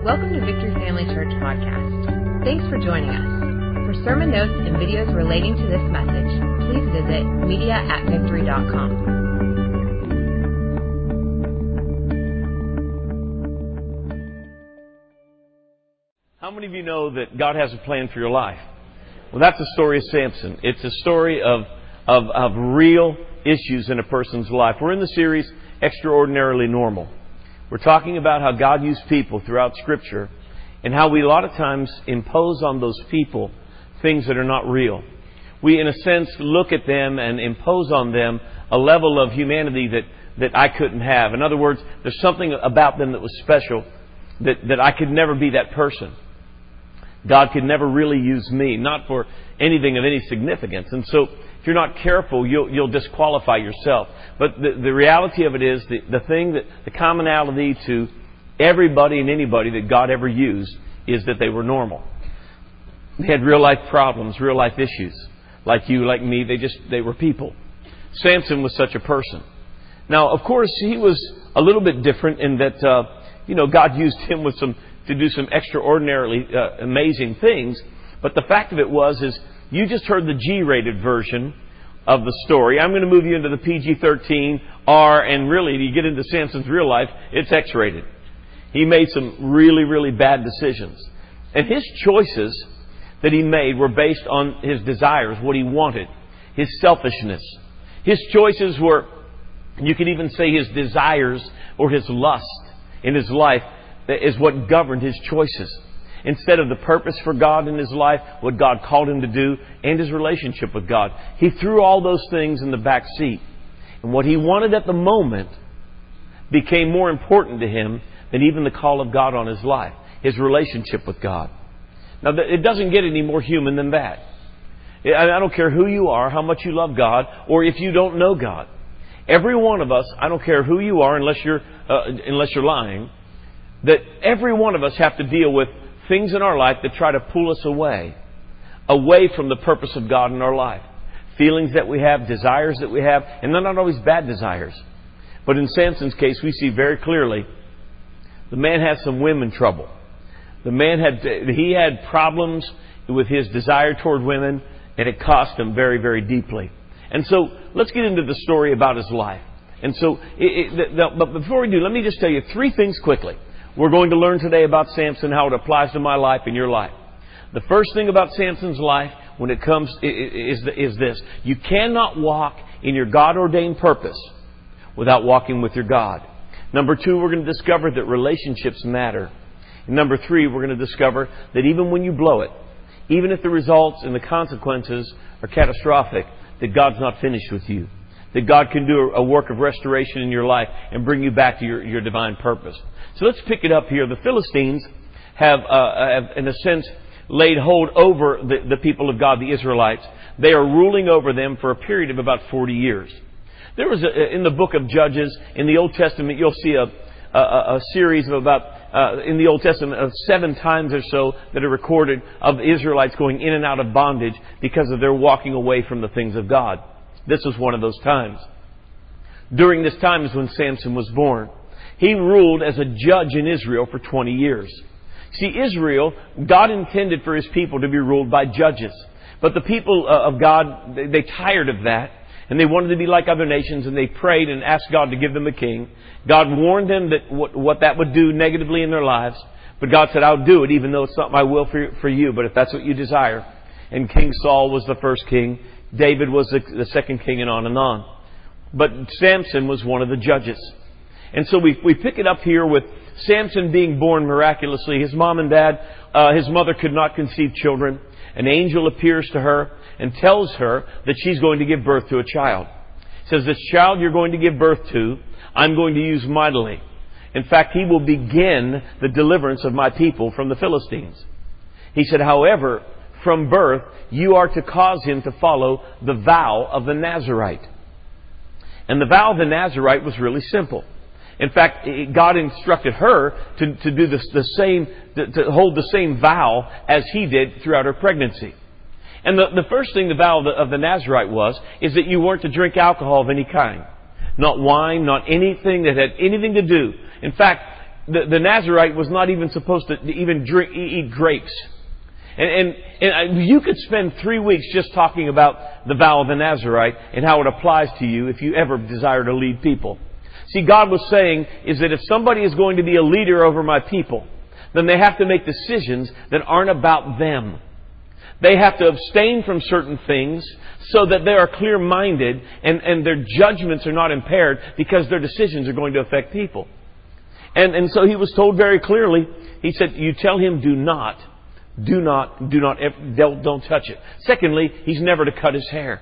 Welcome to Victory Family Church Podcast. Thanks for joining us. For sermon notes and videos relating to this message, please visit media@victory.com. How many of you know that God has a plan for your life? Well, that's the story of Samson. It's a story of real issues in a person's life. We're in the series, Extraordinarily Normal. We're talking about how God used people throughout Scripture and how we a lot of times impose on those people things that are not real. We, in a sense, look at them and impose on them a level of humanity that I couldn't have. In other words, there's something about them that was special that I could never be that person. God could never really use me, not for anything of any significance. And so, if you're not careful, you'll disqualify yourself. But the reality of it is, the commonality to everybody and anybody that God ever used is that they were normal. They had real life problems, real life issues. Like you, like me, they were people. Samson was such a person. Now, of course, he was a little bit different in that, God used him to do some extraordinarily amazing things. But the fact of it is you just heard the G-rated version of the story. I'm going to move you into the PG-13, R, and really, you get into Samson's real life, it's X-rated. He made some really, really bad decisions. And his choices that he made were based on his desires, what he wanted, his selfishness. His choices were, you could even say his desires or his lust in his life is what governed his choices. Instead of the purpose for God in his life, what God called him to do, and his relationship with God. He threw all those things in the back seat. And what he wanted at the moment became more important to him than even the call of God on his life. His relationship with God. Now, it doesn't get any more human than that. I don't care who you are, how much you love God, or if you don't know God. Every one of us, I don't care who you are, unless you're lying, that every one of us have to deal with things in our life that try to pull us away from the purpose of God in our life. Feelings that we have, desires that we have, and they're not always bad desires. But in Samson's case, we see very clearly the man had some women trouble. He had problems with his desire toward women, and it cost him very, very deeply. And so, let's get into the story about his life. And so, but before we do, let me just tell you three things quickly. We're going to learn today about Samson, how it applies to my life and your life. The first thing about Samson's life when it comes is this. You cannot walk in your God-ordained purpose without walking with your God. Number two, we're going to discover that relationships matter. And number three, we're going to discover that even when you blow it, even if the results and the consequences are catastrophic, that God's not finished with you. That God can do a work of restoration in your life and bring you back to your divine purpose. So let's pick it up here. The Philistines have in a sense, laid hold over the people of God, the Israelites. They are ruling over them for a period of about 40 years. There was, in the book of Judges, in the Old Testament, you'll see a series of in the Old Testament, of 7 times or so that are recorded of the Israelites going in and out of bondage because of their walking away from the things of God. This was one of those times. During this time is when Samson was born. He ruled as a judge in Israel for 20 years. See, Israel, God intended for His people to be ruled by judges. But the people of God, they tired of that. And they wanted to be like other nations, and they prayed and asked God to give them a king. God warned them that what that would do negatively in their lives. But God said, I'll do it, even though it's not my will for you, but if that's what you desire. And King Saul was the first king. David was the second king, and on and on. But Samson was one of the judges. And so we pick it up here with Samson being born miraculously. His mom and dad, his mother could not conceive children. An angel appears to her and tells her that she's going to give birth to a child. Says, this child you're going to give birth to, I'm going to use mightily. In fact, he will begin the deliverance of my people from the Philistines. He said, however, from birth, you are to cause him to follow the vow of the Nazirite. And the vow of the Nazirite was really simple. In fact, God instructed her to do the same, to hold the same vow as he did throughout her pregnancy. And the first thing the vow of the Nazirite is that you weren't to drink alcohol of any kind. Not wine, not anything that had anything to do. In fact, the Nazarite was not even supposed to even eat grapes. And you could spend 3 weeks just talking about the vow of the Nazarite and how it applies to you if you ever desire to lead people. See, God was saying is that if somebody is going to be a leader over my people, then they have to make decisions that aren't about them. They have to abstain from certain things so that they are clear-minded and their judgments are not impaired because their decisions are going to affect people. And so he was told very clearly, he said, you tell him don't touch it. Secondly, he's never to cut his hair.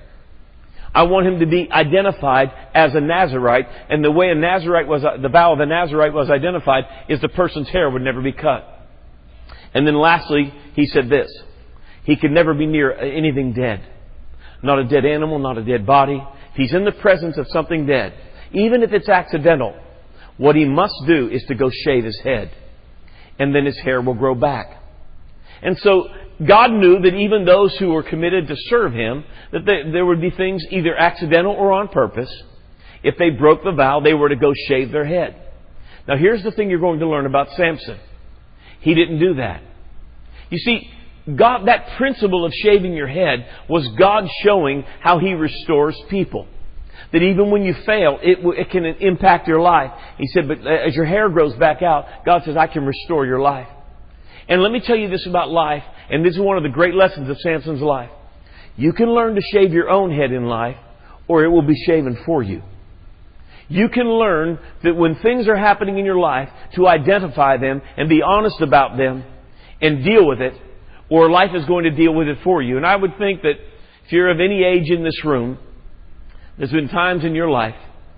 I want him to be identified as a Nazarite, and the way the vow of a Nazarite was identified is the person's hair would never be cut. And then lastly, he said this, he could never be near anything dead. Not a dead animal, not a dead body. If he's in the presence of something dead, even if it's accidental, what he must do is to go shave his head. And then his hair will grow back. And so God knew that even those who were committed to serve Him, that there would be things either accidental or on purpose. If they broke the vow, they were to go shave their head. Now here's the thing you're going to learn about Samson. He didn't do that. You see, God, that principle of shaving your head was God showing how He restores people. That even when you fail, it can impact your life. He said, but as your hair grows back out, God says, I can restore your life. And let me tell you this about life, and this is one of the great lessons of Samson's life. You can learn to shave your own head in life, or it will be shaven for you. You can learn that when things are happening in your life, to identify them and be honest about them and deal with it, or life is going to deal with it for you. And I would think that if you're of any age in this room, there's been times in your life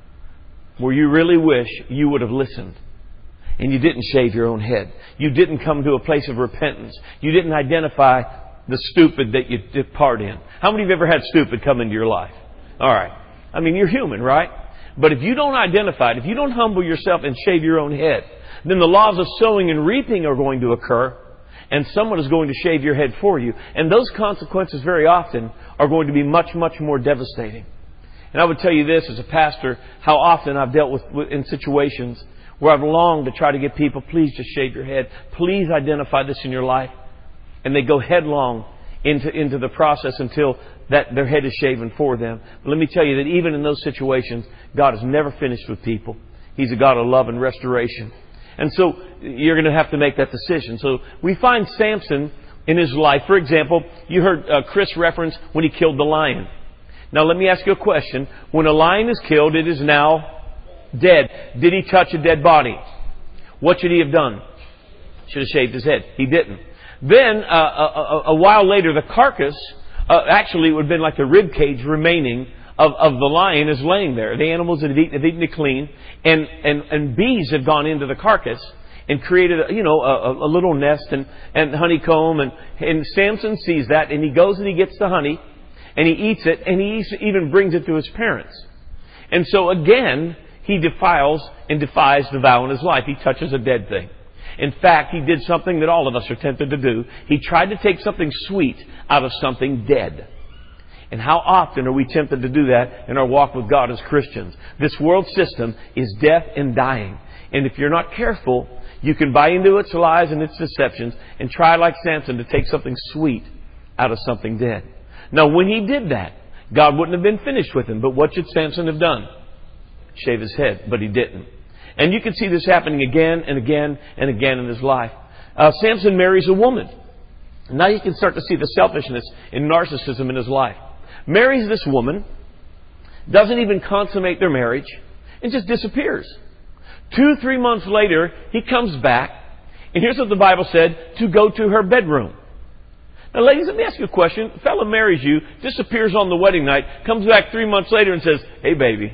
where you really wish you would have listened. And you didn't shave your own head. You didn't come to a place of repentance. You didn't identify the stupid that you took part in. How many of you ever had stupid come into your life? All right. I mean, you're human, right? But if you don't identify it, if you don't humble yourself and shave your own head, then the laws of sowing and reaping are going to occur, and someone is going to shave your head for you. And those consequences very often are going to be much, much more devastating. And I would tell you this as a pastor, how often I've dealt with in situations where I've longed to try to get people, please just shave your head. Please identify this in your life. And they go headlong into the process until their head is shaven for them. But let me tell you that even in those situations, God is never finished with people. He's a God of love and restoration. And so you're going to have to make that decision. So we find Samson in his life. For example, you heard Chris reference when he killed the lion. Now let me ask you a question. When a lion is killed, it is now dead. Did he touch a dead body? What should he have done? Should have shaved his head. He didn't. Then, a while later, the carcass, actually it would have been like the rib cage remaining of the lion is laying there. The animals have eaten it clean, and bees have gone into the carcass and created a little nest and honeycomb, and Samson sees that, and he goes and he gets the honey, and he eats it, and he even brings it to his parents. And so again, he defiles and defies the vow in his life. He touches a dead thing. In fact, he did something that all of us are tempted to do. He tried to take something sweet out of something dead. And how often are we tempted to do that in our walk with God as Christians? This world system is death and dying. And if you're not careful, you can buy into its lies and its deceptions and try like Samson to take something sweet out of something dead. Now, when he did that, God wouldn't have been finished with him. But what should Samson have done? Shave his head, but he didn't. And you can see this happening again and again and again in his life. Samson marries a woman. Now you can start to see the selfishness and narcissism in his life. Marries this woman, doesn't even consummate their marriage, and just disappears. 2-3 months later, he comes back, and here's what the Bible said, to go to her bedroom. Now ladies, let me ask you a question. A fellow marries you, disappears on the wedding night, comes back 3 months later and says, hey baby.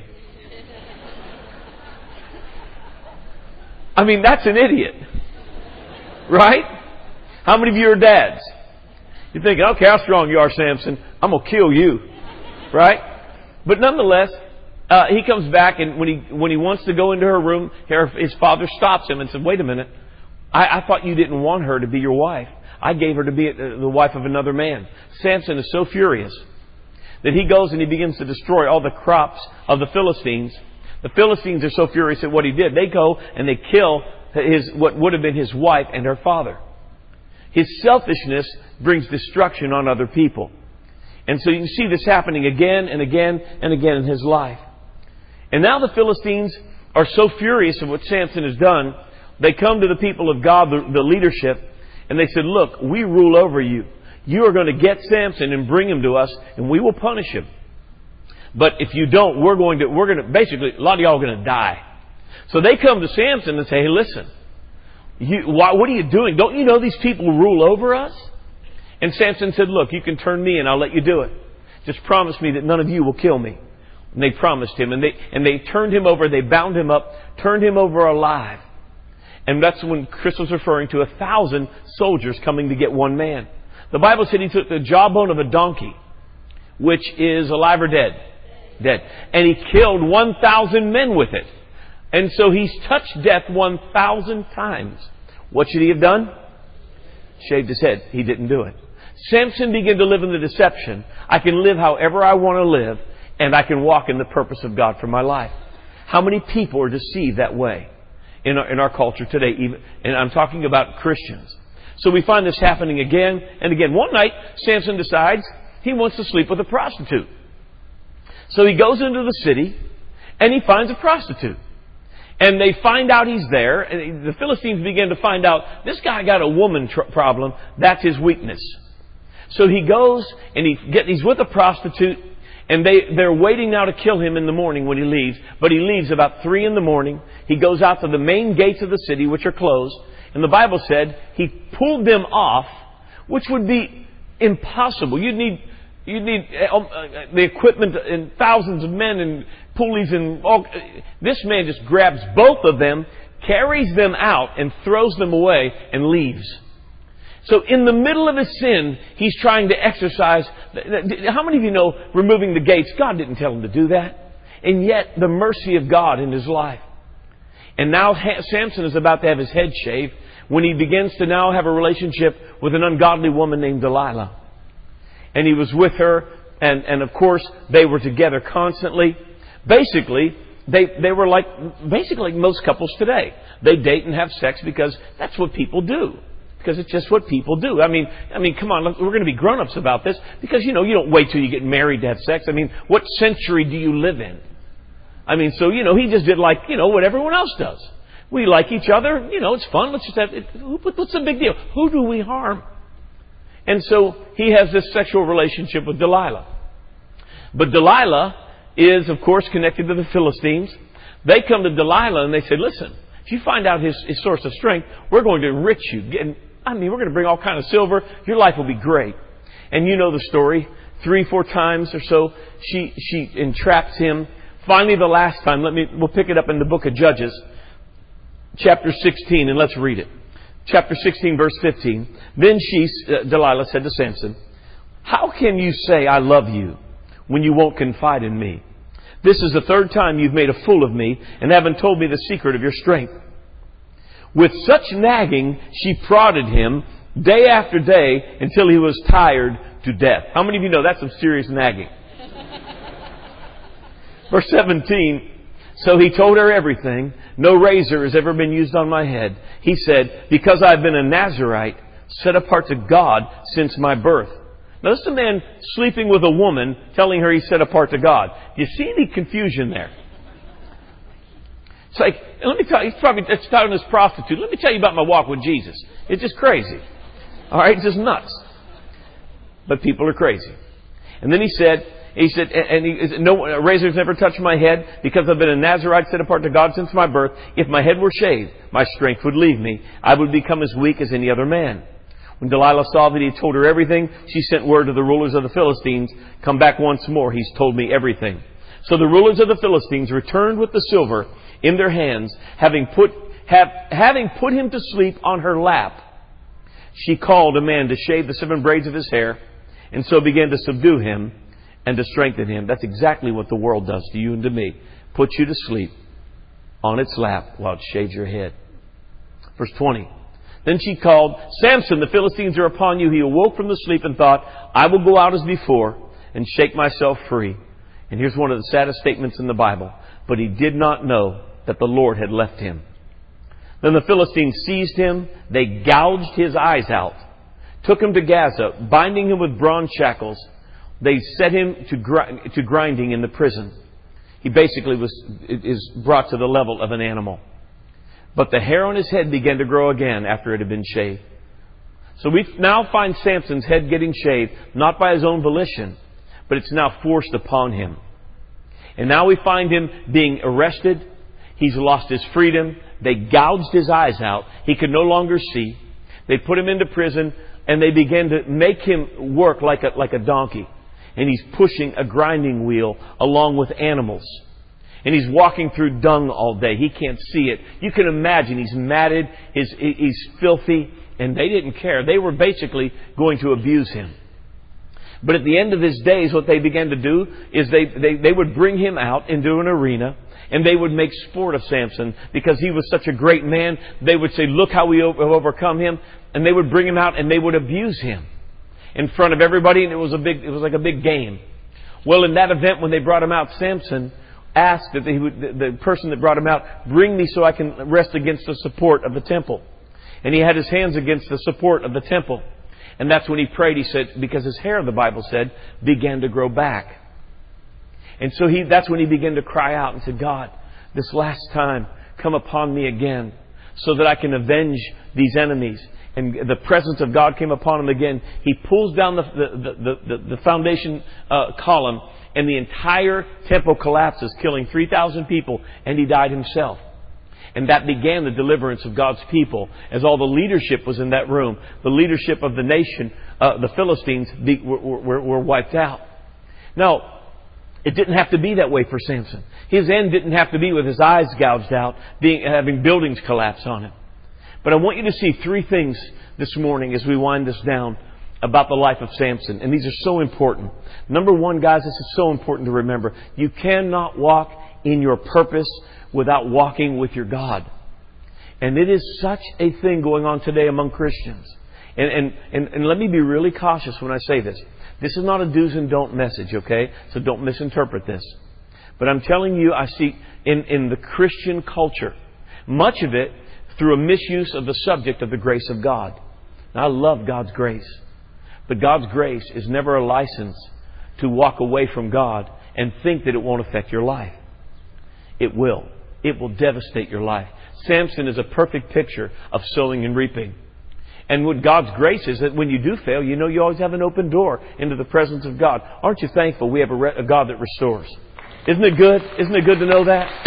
I mean, that's an idiot. Right? How many of you are dads? You're thinking, okay, how strong you are, Samson. I'm going to kill you. Right? But nonetheless, he comes back, and when he wants to go into her room, his father stops him and says, wait a minute. I thought you didn't want her to be your wife. I gave her to be the wife of another man. Samson is so furious that he goes and he begins to destroy all the crops of the Philistines. The Philistines are so furious at what he did. They go and they kill what would have been his wife and her father. His selfishness brings destruction on other people. And so you can see this happening again and again and again in his life. And now the Philistines are so furious of what Samson has done, they come to the people of God, the leadership, and they said, look, we rule over you. You are going to get Samson and bring him to us, and we will punish him. But if you don't, we're going to basically, a lot of y'all are going to die. So they come to Samson and say, hey, listen, what are you doing? Don't you know these people rule over us? And Samson said, look, you can turn me and I'll let you do it. Just promise me that none of you will kill me. And they promised him, and they turned him over, they bound him up, turned him over alive. And that's when Chris was referring to 1,000 soldiers coming to get one man. The Bible said he took the jawbone of a donkey, which is alive or dead? Dead. And he killed 1,000 men with it. And so he's touched death 1,000 times. What should he have done? Shaved his head. He didn't do it. Samson began to live in the deception. I can live however I want to live, and I can walk in the purpose of God for my life. How many people are deceived that way in our culture today? And I'm talking about Christians. So we find this happening again and again. One night, Samson decides he wants to sleep with a prostitute. So he goes into the city and he finds a prostitute. And they find out he's there. And the Philistines begin to find out this guy got a woman problem. That's his weakness. So he goes and he's with a prostitute. And they're waiting now to kill him in the morning when he leaves. But he leaves about 3 a.m. He goes out to the main gates of the city, which are closed. And the Bible said he pulled them off, which would be impossible. You'd need the equipment and thousands of men and pulleys and all. This man just grabs both of them, carries them out, and throws them away and leaves. So in the middle of his sin, he's trying to exercise. How many of you know removing the gates? God didn't tell him to do that. And yet the mercy of God in his life. And now Samson is about to have his head shaved when he begins to now have a relationship with an ungodly woman named Delilah. And he was with her, and of course they were together constantly. Basically, they were like most couples today. They date and have sex because that's what people do. Because it's just what people do. I mean, come on, we're going to be grown-ups about this. Because, you don't wait till you get married to have sex. I mean, what century do you live in? I mean, so, he just did what everyone else does. We like each other. It's fun. Let's just have it. What's the big deal? Who do we harm? And so he has this sexual relationship with Delilah. But Delilah is, of course, connected to the Philistines. They come to Delilah and they say, listen, if you find out his source of strength, we're going to enrich you. We're going to bring all kind of silver. Your life will be great. And you know the story. 3-4 times or so, she entraps him. Finally, the last time, we'll pick it up in the book of Judges, chapter 16, and let's read it. Chapter 16, verse 15. Then Delilah said to Samson, how can you say I love you when you won't confide in me? This is the 3rd time you've made a fool of me and haven't told me the secret of your strength. With such nagging, she prodded him day after day until he was tired to death. How many of you know that's some serious nagging? Verse 17, so he told her everything. No razor has ever been used on my head. He said, because I've been a Nazirite, set apart to God since my birth. Now, this is a man sleeping with a woman, telling her he's set apart to God. Do you see any confusion there? It's like, let me tell you, it's talking to this prostitute. Let me tell you about my walk with Jesus. It's just crazy. All right, it's just nuts. But people are crazy. And then he said, no razor's never touched my head because I've been a Nazirite set apart to God since my birth. If my head were shaved, my strength would leave me. I would become as weak as any other man. When Delilah saw that he had told her everything, she sent word to the rulers of the Philistines, come back once more. He's told me everything. So the rulers of the Philistines returned with the silver in their hands, having put him to sleep on her lap. She called a man to shave the 7 braids of his hair, and so began to subdue him and to strengthen him. That's exactly what the world does to you and to me. Puts you to sleep on its lap while it shaves your head. Verse 20. Then she called, Samson, the Philistines are upon you. He awoke from the sleep and thought, I will go out as before and shake myself free. And here's one of the saddest statements in the Bible. But he did not know that the Lord had left him. Then the Philistines seized him. They gouged his eyes out, took him to Gaza, binding him with bronze shackles. They set him to grinding in the prison. He basically is brought to the level of an animal. But the hair on his head began to grow again after it had been shaved. So we now find Samson's head getting shaved, not by his own volition, but it's now forced upon him. And now we find him being arrested. He's lost his freedom. They gouged his eyes out. He could no longer see. They put him into prison, and they began to make him work like a donkey. And he's pushing a grinding wheel along with animals. And he's walking through dung all day. He can't see it. You can imagine he's matted, he's filthy, and they didn't care. They were basically going to abuse him. But at the end of his days, what they began to do is they would bring him out into an arena, and they would make sport of Samson because he was such a great man. They would say, look how we have overcome him. And they would bring him out and they would abuse him in front of everybody, and it was like a big game. Well, in that event, when they brought him out, Samson asked that the person that brought him out, bring me so I can rest against the support of the temple. And he had his hands against the support of the temple. And that's when he prayed. He said, because his hair, the Bible said, began to grow back. And so that's when he began to cry out and said, God, this last time, come upon me again so that I can avenge these enemies. And the presence of God came upon him again. He pulls down the foundation column, and the entire temple collapses, killing 3,000 people, and he died himself. And that began the deliverance of God's people, as all the leadership was in that room. The leadership of the nation, the Philistines, were wiped out. Now, it didn't have to be that way for Samson. His end didn't have to be with his eyes gouged out, having buildings collapse on him. But I want you to see three things this morning as we wind this down about the life of Samson. And these are so important. Number one, guys, this is so important to remember. You cannot walk in your purpose without walking with your God. And it is such a thing going on today among Christians. And let me be really cautious when I say this. This is not a do's and don't message, okay? So don't misinterpret this. But I'm telling you, I see in the Christian culture, much of it through a misuse of the subject of the grace of God. Now, I love God's grace. But God's grace is never a license to walk away from God and think that it won't affect your life. It will. It will devastate your life. Samson is a perfect picture of sowing and reaping. And what God's grace is that when you do fail, you know you always have an open door into the presence of God. Aren't you thankful we have a God that restores? Isn't it good? Isn't it good to know that?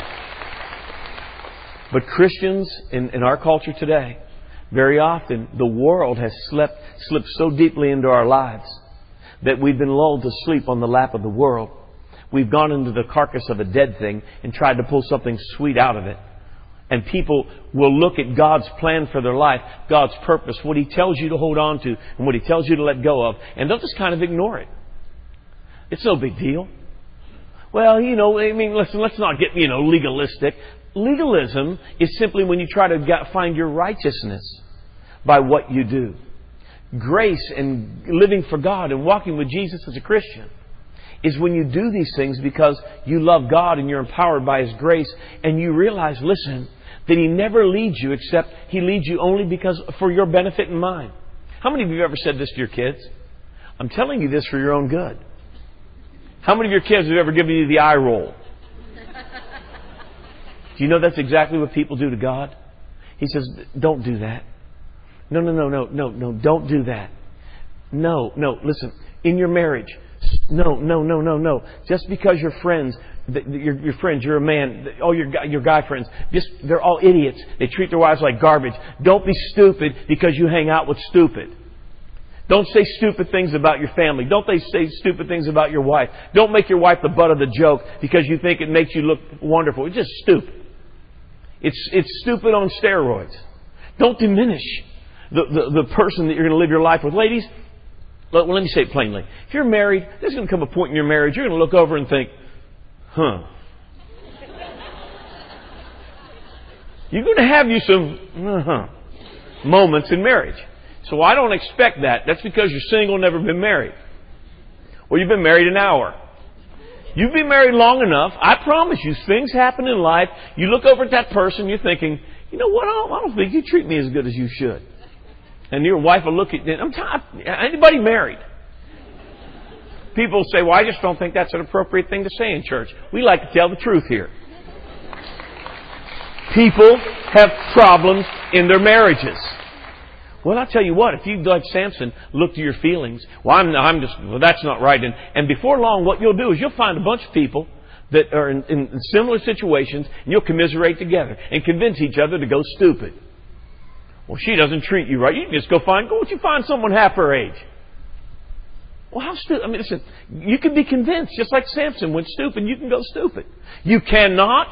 But Christians in our culture today, very often the world has slipped so deeply into our lives that we've been lulled to sleep on the lap of the world. We've gone into the carcass of a dead thing and tried to pull something sweet out of it. And people will look at God's plan for their life, God's purpose, what He tells you to hold on to and what He tells you to let go of, and they'll just kind of ignore it. It's no big deal. Well, listen, let's not get, legalistic. Legalism is simply when you try to find your righteousness by what you do. Grace and living for God and walking with Jesus as a Christian is when you do these things because you love God and you're empowered by His grace, and you realize, listen, that He never leads you except He leads you only because for your benefit and mine. How many of you have ever said this to your kids? I'm telling you this for your own good. How many of your kids have ever given you the eye roll? Do you know that's exactly what people do to God? He says, don't do that. No, don't do that. No, listen, in your marriage, no. Just because your friends, you're a man, all your guy friends, they're all idiots. They treat their wives like garbage. Don't be stupid because you hang out with stupid. Don't say stupid things about your family. Don't say stupid things about your wife. Don't make your wife the butt of the joke because you think it makes you look wonderful. It's just stupid. It's stupid on steroids. Don't diminish the person that you're going to live your life with. Ladies, let me say it plainly. If you're married, there's going to come a point in your marriage you're going to look over and think, You're going to have you some moments in marriage. So I don't expect that. That's because you're single, never been married. Or you've been married an hour. You've been married long enough. I promise you, things happen in life. You look over at that person, you're thinking, You know what? I don't think you treat me as good as you should. And your wife will look at you. Anybody married? People say, well, I just don't think that's an appropriate thing to say in church. We like to tell the truth here. People have problems in their marriages. Well, I'll tell you what, if you, like Samson, look to your feelings, well, that's not right. And before long, what you'll do is you'll find a bunch of people that are in similar situations, and you'll commiserate together and convince each other to go stupid. Well, she doesn't treat you right. You can just go find someone half her age. Well, how stupid? I mean, listen, you can be convinced, just like Samson went stupid, you can go stupid. You cannot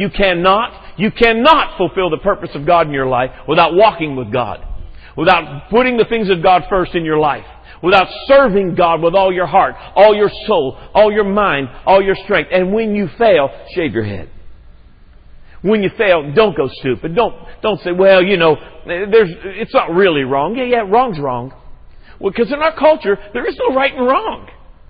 fulfill the purpose of God in your life without walking with God, without putting the things of God first in your life, without serving God with all your heart, all your soul, all your mind, all your strength. And when you fail, shave your head. When you fail, don't go stupid. Don't say, well, it's not really wrong. Yeah, wrong's wrong. Well, because in our culture, there is no right and wrong.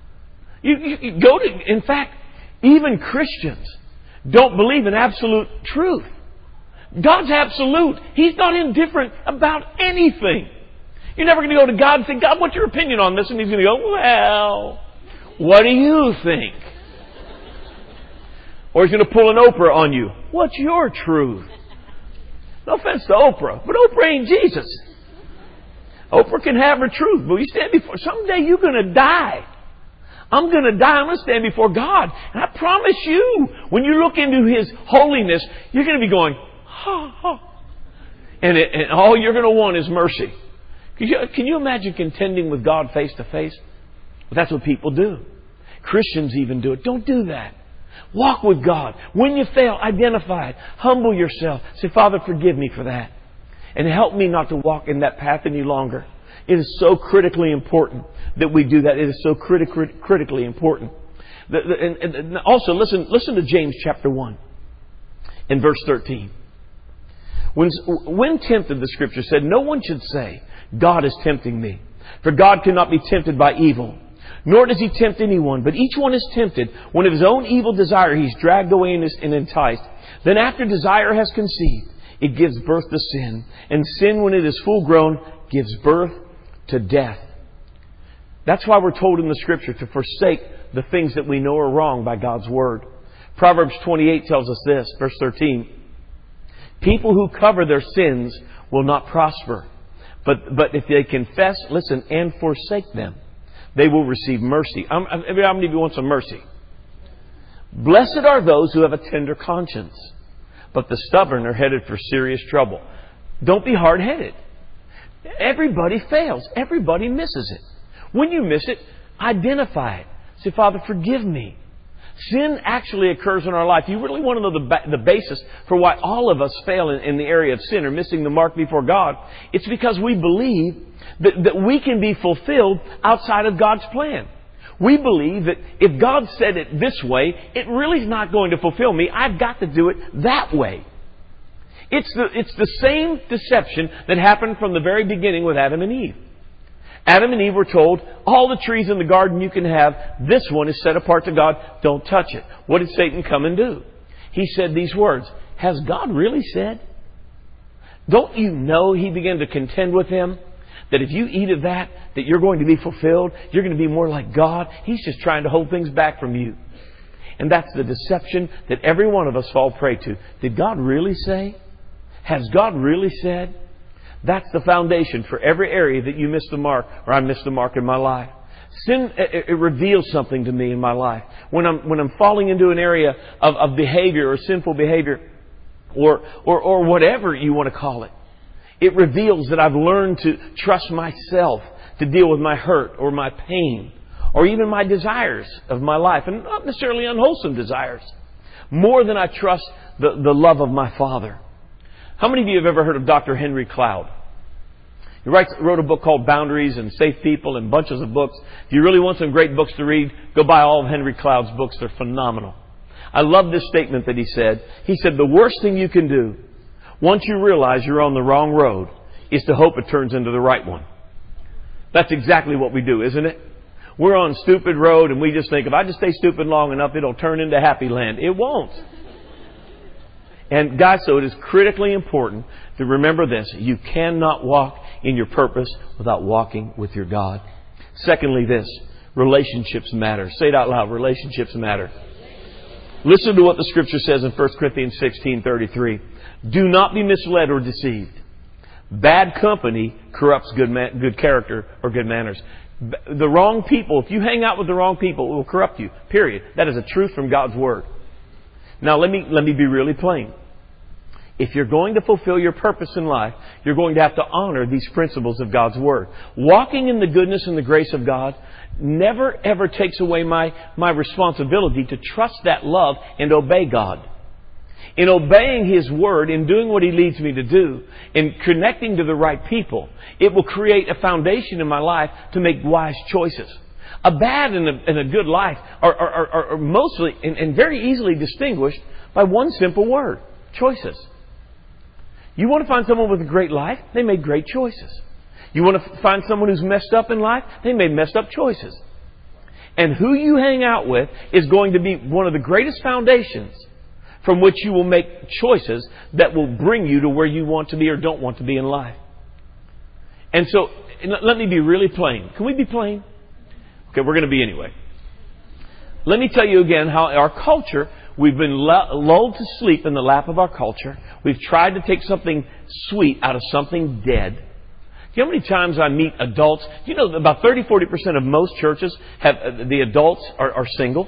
In fact, even Christians don't believe in absolute truth. God's absolute. He's not indifferent about anything. You're never going to go to God and say, God, what's your opinion on this? And He's going to go, well, what do you think? Or He's going to pull an Oprah on you. What's your truth? No offense to Oprah, but Oprah ain't Jesus. Oprah can have her truth, but you stand before, someday you're going to die. I'm going to die. I'm going to stand before God. And I promise you, when you look into His holiness, you're going to be going, ha, ha. And all you're going to want is mercy. Can you imagine contending with God face to face? Well, that's what people do. Christians even do it. Don't do that. Walk with God. When you fail, identify it. Humble yourself. Say, Father, forgive me for that. And help me not to walk in that path any longer. It is so critically important that we do that. It is so critically important. And also, listen to James chapter 1 and verse 13. When tempted, the Scripture said, no one should say, God is tempting me. For God cannot be tempted by evil, nor does He tempt anyone. But each one is tempted when of his own evil desire he's dragged away and enticed. Then after desire has conceived, it gives birth to sin. And sin, when it is full grown, gives birth to death. That's why we're told in the Scripture to forsake the things that we know are wrong by God's Word. Proverbs 28 tells us this, verse 13. People who cover their sins will not prosper. But if they confess, listen, and forsake them, they will receive mercy. How many of you want some mercy? Blessed are those who have a tender conscience, but the stubborn are headed for serious trouble. Don't be hard-headed. Everybody fails. Everybody misses it. When you miss it, identify it. Say, Father, forgive me. Sin actually occurs in our life. You really want to know the basis for why all of us fail in the area of sin or missing the mark before God. It's because we believe that we can be fulfilled outside of God's plan. We believe that if God said it this way, it really is not going to fulfill me. I've got to do it that way. It's the same deception that happened from the very beginning with Adam and Eve. Adam and Eve were told, all the trees in the garden you can have, this one is set apart to God, don't touch it. What did Satan come and do? He said these words, has God really said? Don't you know, he began to contend with him, that if you eat of that you're going to be fulfilled, you're going to be more like God. He's just trying to hold things back from you. And that's the deception that every one of us fall prey to. Did God really say? Has God really said? That's the foundation for every area that you miss the mark or I miss the mark in my life. Sin, it reveals something to me in my life. When I'm falling into an area of behavior or sinful behavior or whatever you want to call it, it reveals that I've learned to trust myself to deal with my hurt or my pain or even my desires of my life, and not necessarily unwholesome desires, more than I trust the love of my Father. How many of you have ever heard of Dr. Henry Cloud? He wrote a book called Boundaries and Safe People and bunches of books. If you really want some great books to read, go buy all of Henry Cloud's books. They're phenomenal. I love this statement that he said. He said, the worst thing you can do once you realize you're on the wrong road is to hope it turns into the right one. That's exactly what we do, isn't it? We're on stupid road and we just think, if I just stay stupid long enough, it'll turn into happy land. It won't. And guys, so it is critically important to remember this. You cannot walk in your purpose without walking with your God. Secondly, this. Relationships matter. Say it out loud. Relationships matter. Listen to what the Scripture says in 1 Corinthians 16:33. Do not be misled or deceived. Bad company corrupts good character or good manners. The wrong people, if you hang out with the wrong people, it will corrupt you. Period. That is a truth from God's Word. Now let me be really plain. If you're going to fulfill your purpose in life, you're going to have to honor these principles of God's Word. Walking in the goodness and the grace of God never ever takes away my responsibility to trust that love and obey God. In obeying His Word, in doing what He leads me to do, in connecting to the right people, it will create a foundation in my life to make wise choices. A bad and a good life are mostly and very easily distinguished by one simple word: choices. You want to find someone with a great life? They made great choices. You want to find someone who's messed up in life? They made messed up choices. And who you hang out with is going to be one of the greatest foundations from which you will make choices that will bring you to where you want to be or don't want to be in life. And so, let me be really plain. Can we be plain? Okay, we're going to be anyway. Let me tell you again how our culture, we've been lulled to sleep in the lap of our culture. We've tried to take something sweet out of something dead. Do you know how many times I meet adults? Do you know that about 30-40% of most churches have the adults are single?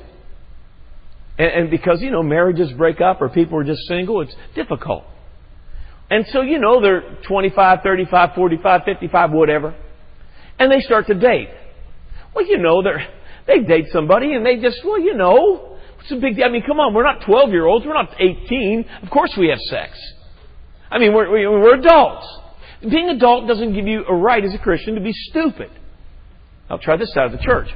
And because, marriages break up or people are just single, it's difficult. And so, they're 25, 35, 45, 55, whatever. And they start to date. Well, they date somebody and they just, what's the big deal? I mean, come on, we're not 12-year-olds. We're not 18. Of course we have sex. I mean, we're adults. Being adult doesn't give you a right as a Christian to be stupid. I'll try this out of the church.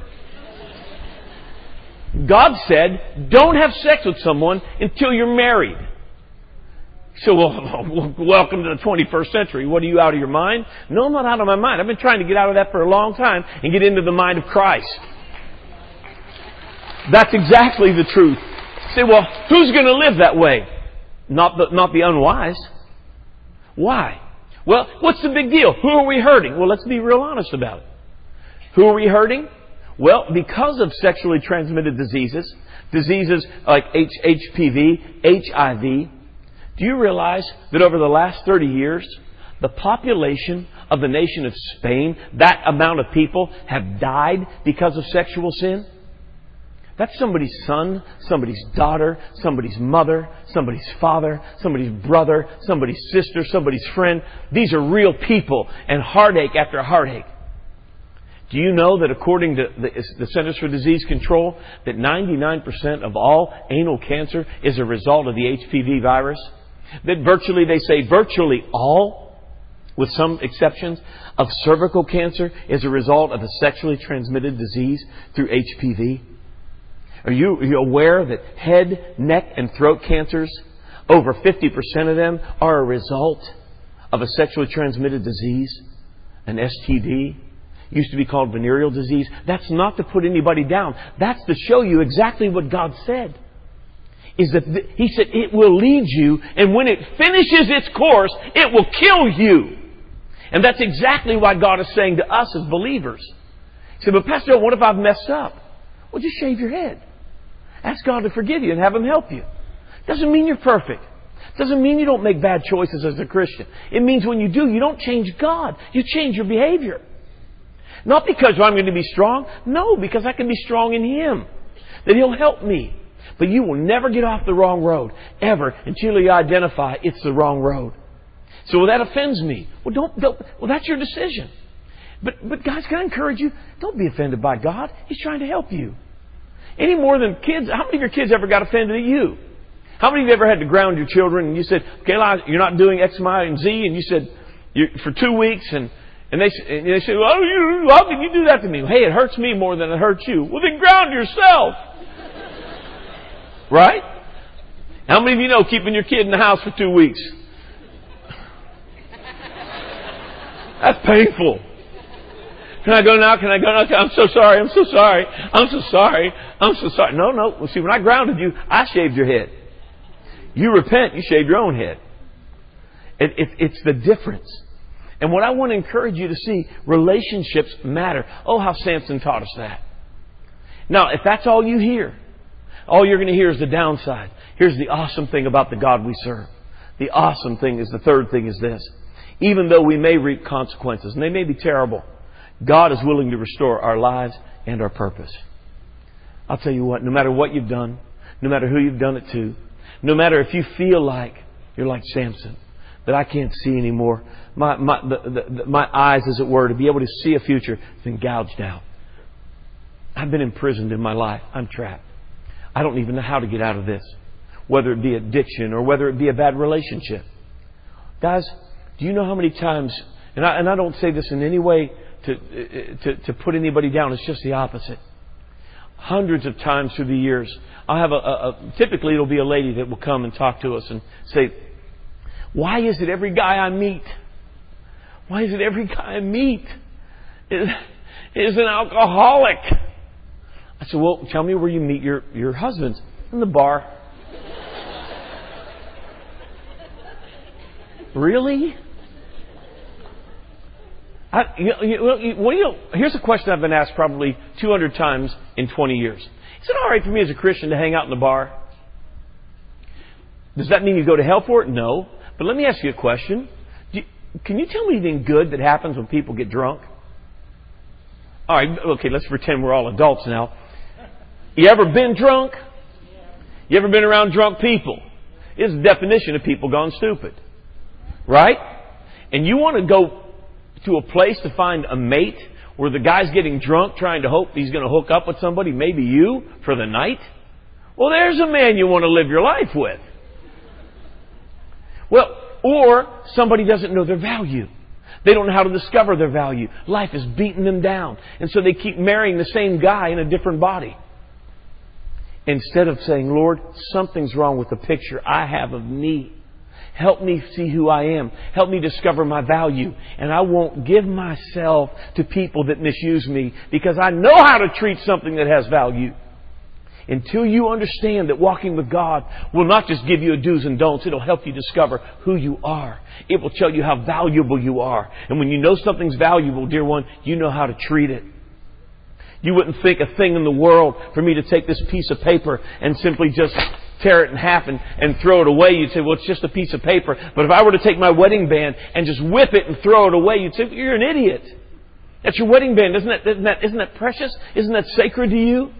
God said, don't have sex with someone until you're married. So, welcome to the 21st century. What, are you out of your mind? No, I'm not out of my mind. I've been trying to get out of that for a long time and get into the mind of Christ. That's exactly the truth. You say, well, who's going to live that way? Not the unwise. Why? Well, what's the big deal? Who are we hurting? Well, let's be real honest about it. Who are we hurting? Well, because of sexually transmitted diseases like HPV, HIV, do you realize that over the last 30 years, the population of the nation of Spain, that amount of people have died because of sexual sin? That's somebody's son, somebody's daughter, somebody's mother, somebody's father, somebody's brother, somebody's sister, somebody's friend. These are real people, and heartache after heartache. Do you know that according to the Centers for Disease Control, that 99% of all anal cancer is a result of the HPV virus? That virtually all, with some exceptions, of cervical cancer is a result of a sexually transmitted disease through HPV? Are you aware that head, neck, and throat cancers, over 50% of them are a result of a sexually transmitted disease, an STD? Used to be called venereal disease. That's not to put anybody down. That's to show you exactly what God said. Is that He said it will lead you, and when it finishes its course, it will kill you. And that's exactly what God is saying to us as believers. He said, but Pastor, what if I've messed up? Well, just shave your head. Ask God to forgive you and have Him help you. Doesn't mean you're perfect. Doesn't mean you don't make bad choices as a Christian. It means when you do, you don't change God. You change your behavior. Not because I'm going to be strong. No, because I can be strong in Him. That He'll help me. But you will never get off the wrong road, ever, until you identify it's the wrong road. So that offends me. Well, that's your decision. But guys, can I encourage you? Don't be offended by God. He's trying to help you. Any more than kids. How many of your kids ever got offended at you? How many of you ever had to ground your children and you said, okay, Elijah, you're not doing X, Y, and Z, and you said for 2 weeks and they say, well, how can you do that to me? Hey, it hurts me more than it hurts you. Well, then ground yourself. Right? How many of you know keeping your kid in the house for 2 weeks? That's painful. Can I go now? Can I go now? I'm so sorry. I'm so sorry. I'm so sorry. I'm so sorry. No. Well, see, when I grounded you, I shaved your head. You repent, you shave your own head. It's the difference. And what I want to encourage you to see, relationships matter. Oh, how Samson taught us that. Now, if that's all you hear, all you're going to hear is the downside. Here's the awesome thing about the God we serve. The awesome thing is, the third thing is this. Even though we may reap consequences, and they may be terrible, God is willing to restore our lives and our purpose. I'll tell you what, no matter what you've done, no matter who you've done it to, no matter if you feel like you're like Samson, that I can't see anymore, my eyes, as it were, to be able to see a future, has been gouged out. I've been imprisoned in my life. I'm trapped. I don't even know how to get out of this, whether it be addiction or whether it be a bad relationship. Guys, do you know how many times, and I don't say this in any way to put anybody down, it's just the opposite. Hundreds of times through the years, I'll have typically it'll be a lady that will come and talk to us and say, why is it every guy I meet is an alcoholic? I said, well, tell me where you meet your husbands. In the bar. Really? Here's a question I've been asked probably 200 times in 20 years. Is it all right for me as a Christian to hang out in the bar? Does that mean you go to hell for it? No. But let me ask you a question. Can you tell me anything good that happens when people get drunk? All right, okay, let's pretend we're all adults now. You ever been drunk? You ever been around drunk people? It's the definition of people gone stupid. Right? And you want to go to a place to find a mate where the guy's getting drunk trying to hope he's going to hook up with somebody, maybe you, for the night? Well, there's a man you want to live your life with. Well, or somebody doesn't know their value. They don't know how to discover their value. Life is beating them down. And so they keep marrying the same guy in a different body. Instead of saying, Lord, something's wrong with the picture I have of me. Help me see who I am. Help me discover my value. And I won't give myself to people that misuse me because I know how to treat something that has value. Until you understand that walking with God will not just give you a do's and don'ts. It'll help you discover who you are. It will tell you how valuable you are. And when you know something's valuable, dear one, you know how to treat it. You wouldn't think a thing in the world for me to take this piece of paper and simply just tear it in half and throw it away. You'd say, well, it's just a piece of paper. But if I were to take my wedding band and just whip it and throw it away, you'd say, you're an idiot. That's your wedding band. Isn't that precious? Isn't that sacred to you?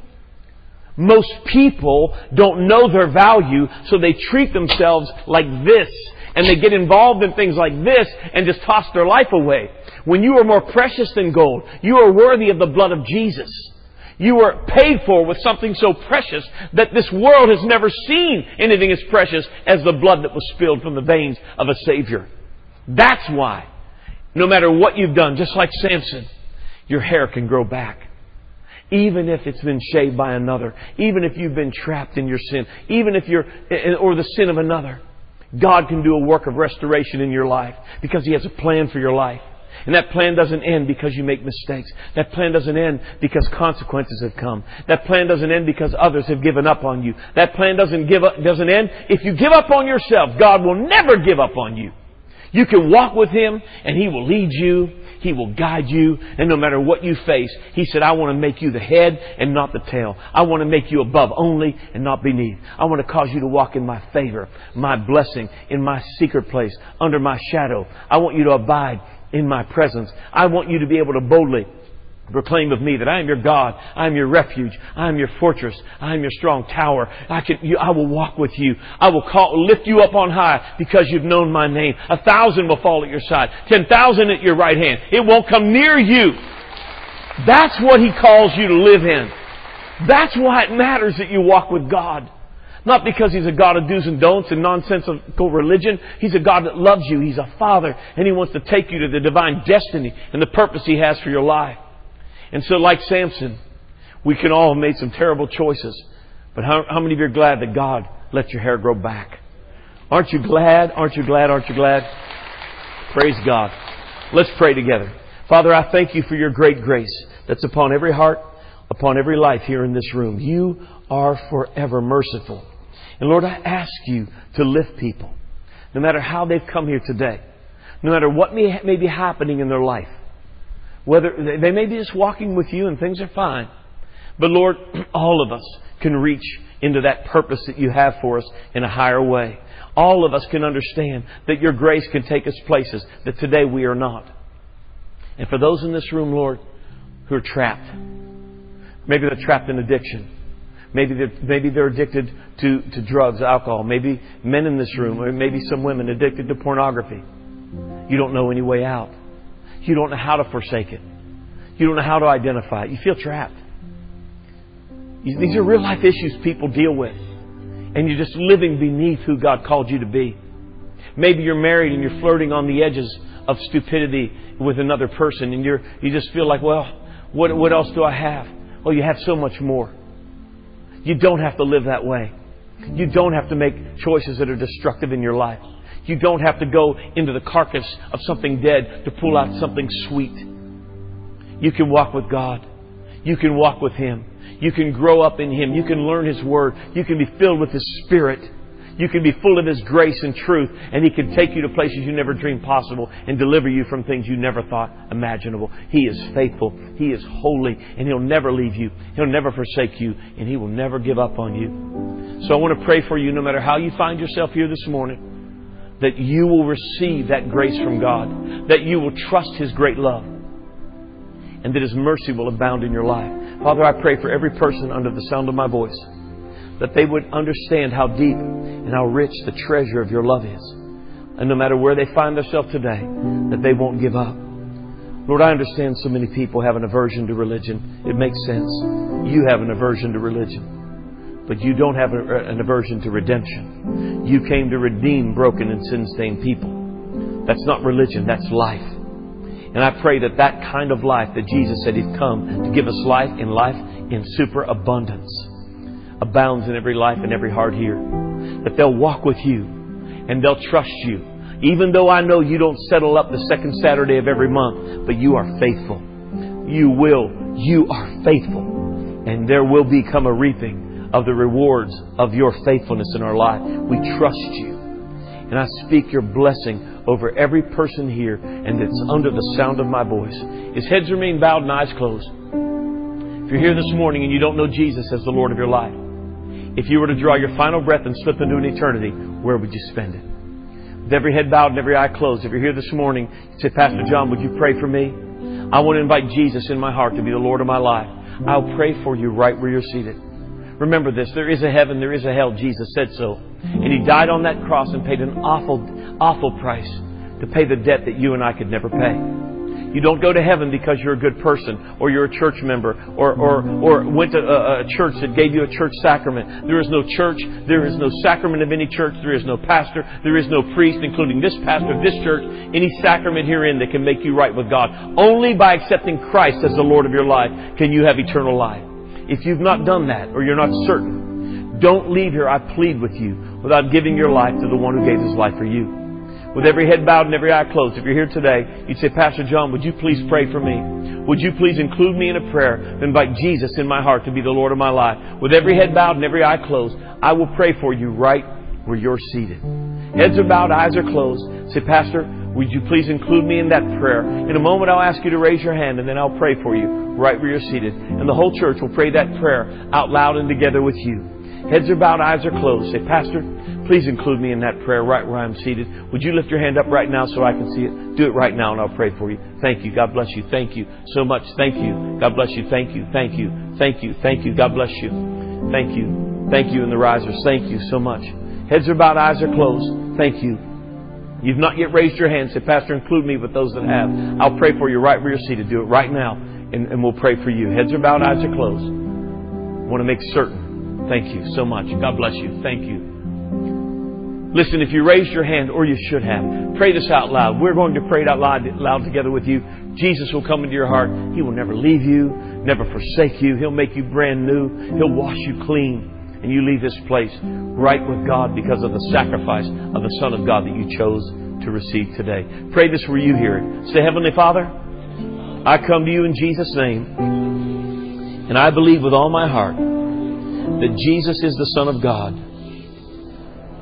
Most people don't know their value, so they treat themselves like this. And they get involved in things like this and just toss their life away. When you are more precious than gold, you are worthy of the blood of Jesus. You are paid for with something so precious that this world has never seen anything as precious as the blood that was spilled from the veins of a Savior. That's why, no matter what you've done, just like Samson, your hair can grow back. Even if it's been shaved by another. Even if you've been trapped in your sin. Even if or the sin of another. God can do a work of restoration in your life because He has a plan for your life. And that plan doesn't end because you make mistakes. That plan doesn't end because consequences have come. That plan doesn't end because others have given up on you. That plan doesn't end. If you give up on yourself, God will never give up on you. You can walk with Him and He will lead you. He will guide you. And no matter what you face, He said, I want to make you the head and not the tail. I want to make you above only and not beneath. I want to cause you to walk in my favor, my blessing, in my secret place, under my shadow. I want you to abide in my presence. I want you to be able to boldly proclaim of me that I am your God, I am your refuge, I am your fortress, I am your strong tower. I will walk with you. I will lift you up on high because you've known my name. 1,000 will fall at your side, 10,000 at your right hand. It won't come near you. That's what He calls you to live in. That's why it matters that you walk with God. Not because He's a God of do's and don'ts and nonsensical religion. He's a God that loves you. He's a Father, and He wants to take you to the divine destiny and the purpose He has for your life. And so like Samson, we can all have made some terrible choices. But how many of you are glad that God let your hair grow back? Aren't you glad? Aren't you glad? Aren't you glad? Praise God. Let's pray together. Father, I thank You for Your great grace that's upon every heart, upon every life here in this room. You are forever merciful. And Lord, I ask you to lift people, no matter how they've come here today, no matter what may be happening in their life. Whether they may be just walking with you and things are fine. But Lord, all of us can reach into that purpose that you have for us in a higher way. All of us can understand that your grace can take us places that today we are not. And for those in this room, Lord, who are trapped, maybe they're trapped in addiction. Maybe they're addicted to drugs, alcohol. Maybe men in this room, or maybe some women addicted to pornography. You don't know any way out. You don't know how to forsake it. You don't know how to identify it. You feel trapped. These are real life issues people deal with. And you're just living beneath who God called you to be. Maybe you're married and you're flirting on the edges of stupidity with another person. And you just feel like, well, what else do I have? Well, you have so much more. You don't have to live that way. You don't have to make choices that are destructive in your life. You don't have to go into the carcass of something dead to pull out something sweet. You can walk with God. You can walk with Him. You can grow up in Him. You can learn His Word. You can be filled with His Spirit. You can be full of His grace and truth. And He can take you to places you never dreamed possible and deliver you from things you never thought imaginable. He is faithful. He is holy. And He'll never leave you. He'll never forsake you. And He will never give up on you. So I want to pray for you, no matter how you find yourself here this morning, that you will receive that grace from God. That you will trust His great love. And that His mercy will abound in your life. Father, I pray for every person under the sound of my voice, that they would understand how deep and how rich the treasure of your love is. And no matter where they find themselves today, that they won't give up. Lord, I understand so many people have an aversion to religion. It makes sense. You have an aversion to religion. But you don't have an aversion to redemption. You came to redeem broken and sin-stained people. That's not religion, that's life. And I pray that that kind of life that Jesus said He'd come to give us life in superabundance abounds in every life and every heart here. That they'll walk with you and they'll trust you. Even though I know you don't settle up the second Saturday of every month, but you are faithful. You are faithful. And there will become a reaping of the rewards of your faithfulness in our life. We trust you. And I speak your blessing over every person here and that's under the sound of my voice. His heads remain bowed and eyes closed. If you're here this morning and you don't know Jesus as the Lord of your life, if you were to draw your final breath and slip into an eternity, where would you spend it? With every head bowed and every eye closed, if you're here this morning, you say, Pastor John, would you pray for me? I want to invite Jesus in my heart to be the Lord of my life. I'll pray for you right where you're seated. Remember this, there is a heaven, there is a hell. Jesus said so. And He died on that cross and paid an awful price to pay the debt that you and I could never pay. You don't go to heaven because you're a good person or you're a church member or went to a church that gave you a church sacrament. There is no church. There is no sacrament of any church. There is no pastor. There is no priest, including this pastor of this church, any sacrament herein that can make you right with God. Only by accepting Christ as the Lord of your life can you have eternal life. If you've not done that or you're not certain, don't leave here, I plead with you, without giving your life to the one who gave His life for you. With every head bowed and every eye closed, if you're here today, you'd say, Pastor John, would you please pray for me? Would you please include me in a prayer and invite Jesus in my heart to be the Lord of my life? With every head bowed and every eye closed, I will pray for you right where you're seated. Heads are bowed, eyes are closed. Say, Pastor, would you please include me in that prayer? In a moment, I'll ask you to raise your hand and then I'll pray for you right where you're seated. And the whole church will pray that prayer out loud and together with you. Heads are bowed, eyes are closed. Say, Pastor, please include me in that prayer right where I'm seated. Would you lift your hand up right now so I can see it? Do it right now and I'll pray for you. Thank you. God bless you. Thank you so much. Thank you. God bless you. Thank you. Thank you. Thank you. Thank you. God bless you. Thank you. Thank you in the risers. Thank you so much. Heads are bowed, eyes are closed. Thank you. You've not yet raised your hand. Say, Pastor, include me with those that have. I'll pray for you right where you're seated. Do it right now and we'll pray for you. Heads are bowed, eyes are closed. I want to make certain. Thank you so much. God bless you. Thank you. Listen, if you raised your hand, or you should have, pray this out loud. We're going to pray it out loud together with you. Jesus will come into your heart. He will never leave you, never forsake you. He'll make you brand new. He'll wash you clean. And you leave this place right with God because of the sacrifice of the Son of God that you chose to receive today. Pray this where you hear it. Say, Heavenly Father, I come to you in Jesus' name. And I believe with all my heart that Jesus is the Son of God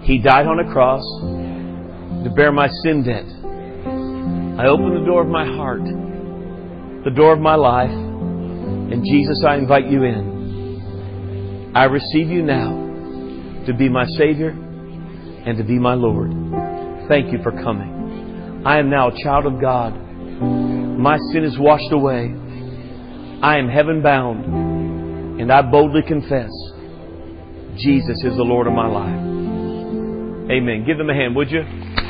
He died on a cross to bear my sin debt. I open the door of my heart, the door of my life, and Jesus, I invite you in. I receive you now to be my Savior and to be my Lord. Thank you for coming. I am now a child of God. My sin is washed away. I am heaven bound, and I boldly confess Jesus is the Lord of my life. Amen. Give them a hand, would you?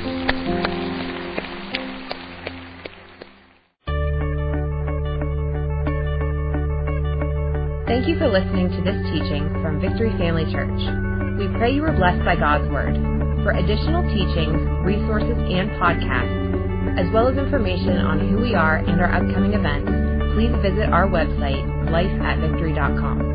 Thank you for listening to this teaching from Victory Family Church. We pray you were blessed by God's Word. For additional teachings, resources, and podcasts, as well as information on who we are and our upcoming events, please visit our website, lifeatvictory.com.